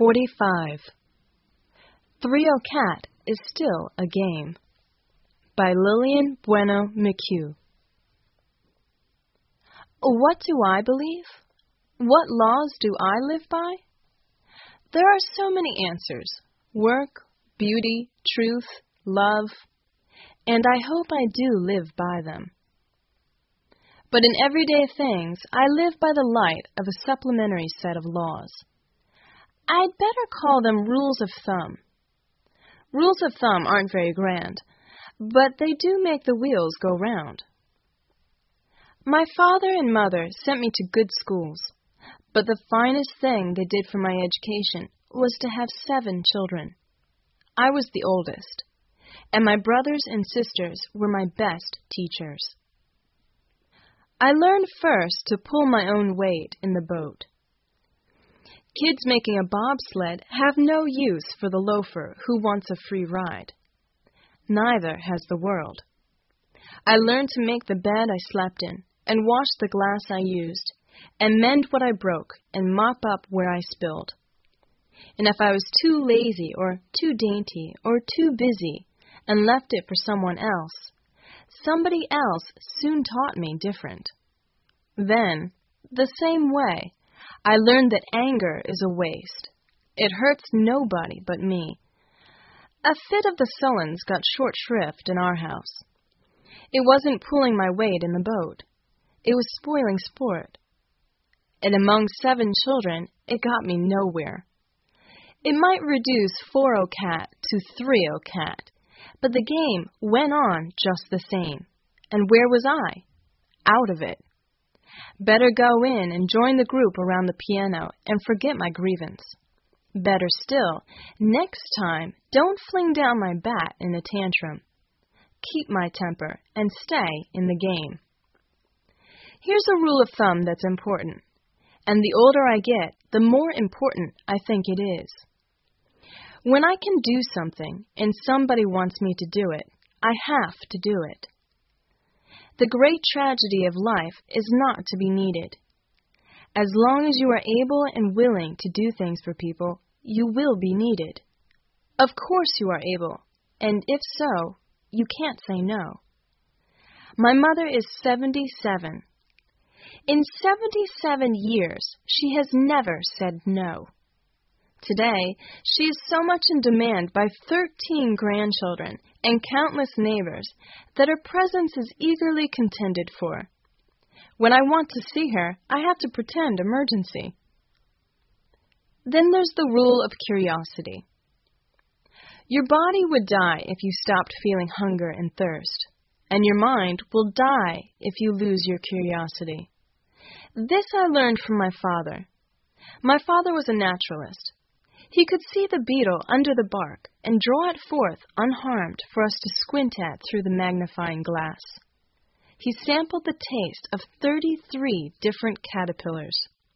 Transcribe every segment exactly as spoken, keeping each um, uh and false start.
forty-five. Three-O Cat is Still a Game by Lillian Bueno McHugh. What do I believe? What laws do I live by? There are so many answers: work, beauty, truth, love, and I hope I do live by them. But in everyday things, I live by the light of a supplementary set of laws. I'd better call them rules of thumb. Rules of thumb aren't very grand, but they do make the wheels go round. My father and mother sent me to good schools, but the finest thing they did for my education was to have seven children. I was the oldest, and my brothers and sisters were my best teachers. I learned first to pull my own weight in the boat. Kids making a bobsled have no use for the loafer who wants a free ride. Neither has the world. I learned to make the bed I slept in, and wash the glass I used, and mend what I broke, and mop up where I spilled. And if I was too lazy, or too dainty, or too busy, and left it for someone else, somebody else soon taught me different. Then, the same way, I learned that anger is a waste. It hurts nobody but me. A fit of the sullens got short shrift in our house. It wasn't pulling my weight in the boat. It was spoiling sport. And among seven children, it got me nowhere. It might reduce four-O Cat to three-O Cat, but the game went on just the same. And where was I? Out of it. Better go in and join the group around the piano and forget my grievance. Better still, next time, don't fling down my bat in a tantrum. Keep my temper and stay in the game. Here's a rule of thumb that's important, and the older I get, the more important I think it is. When I can do something and somebody wants me to do it, I have to do it. The great tragedy of life is not to be needed. As long as you are able and willing to do things for people, you will be needed. Of course you are able, and if so, you can't say no. My mother is seventy-seven. In seventy-seven years, she has never said no. Today, she is so much in demand by thirteen grandchildren and countless neighbors that her presence is eagerly contended for. When I want to see her, I have to pretend emergency. Then there's the rule of curiosity. Your body would die if you stopped feeling hunger and thirst, and your mind will die if you lose your curiosity. This I learned from my father. My father was a naturalist. He could see the beetle under the bark and draw it forth unharmed for us to squint at through the magnifying glass. He sampled the taste of thirty-three different caterpillars.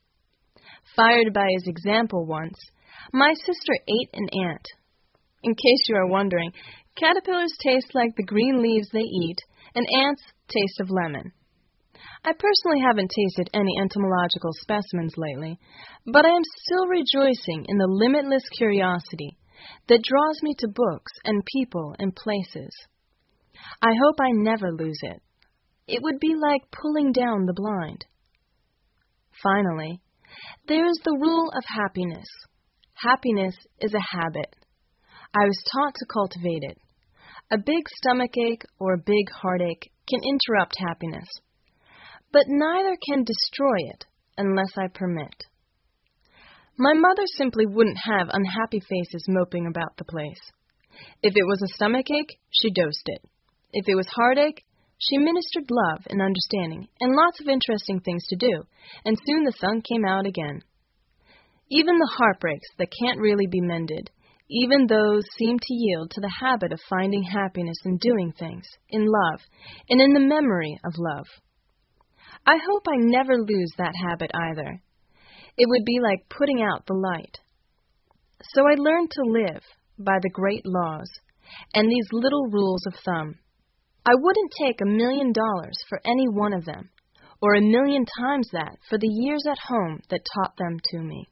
Fired by his example once, my sister ate an ant. In case you are wondering, caterpillars taste like the green leaves they eat, and ants taste of lemon. I personally haven't tasted any entomological specimens lately, but I am still rejoicing in the limitless curiosity that draws me to books and people and places. I hope I never lose it. It would be like pulling down the blind. Finally, there is the rule of happiness. Happiness is a habit. I was taught to cultivate it. A big stomachache or a big heartache can interrupt happiness, but neither can destroy it unless I permit. My mother simply wouldn't have unhappy faces moping about the place. If it was a stomachache, she dosed it. If it was heartache, she ministered love and understanding and lots of interesting things to do, and soon the sun came out again. Even the heartbreaks that can't really be mended, even those seem to yield to the habit of finding happiness in doing things, in love, and in the memory of love. I hope I never lose that habit either. It would be like putting out the light. So I learned to live by the great laws and these little rules of thumb. I wouldn't take a million dollars for any one of them, or a million times that for the years at home that taught them to me.